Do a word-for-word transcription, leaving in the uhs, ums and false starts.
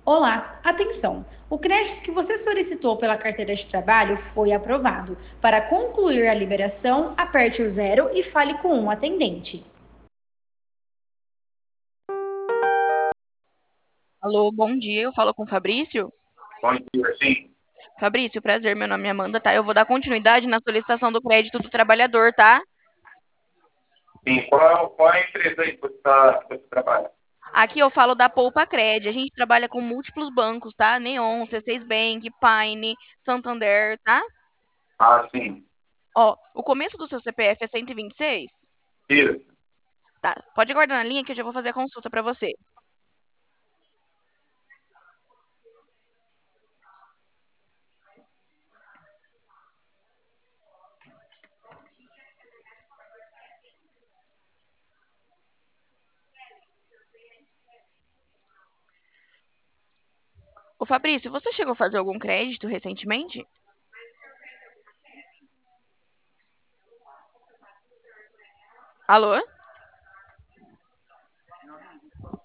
Olá, atenção! O crédito que você solicitou pela carteira de trabalho foi aprovado. Para concluir a liberação, aperte o zero e fale com um atendente. Alô, bom dia. Eu falo com o Fabrício. Bom dia, sim. Fabrício, prazer. Meu nome é Amanda, tá? Eu vou dar continuidade na solicitação do crédito do trabalhador, tá? Sim, qual, qual é a empresa aí que você, tá, que você trabalha? Aqui eu falo da Poupa Cred. A gente trabalha com múltiplos bancos, tá? Neon, C seis Bank, Pine, Santander, tá? Ah, sim. Ó, o começo do seu C P F é cento e vinte e seis? Isso. Tá. Pode aguardar na linha que eu já vou fazer a consulta pra você. Ô, Fabrício, você chegou a fazer algum crédito recentemente? Alô?